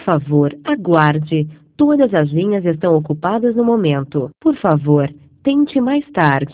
favor, aguarde. Todas as linhas estão ocupadas no momento. Por favor, tente mais tarde.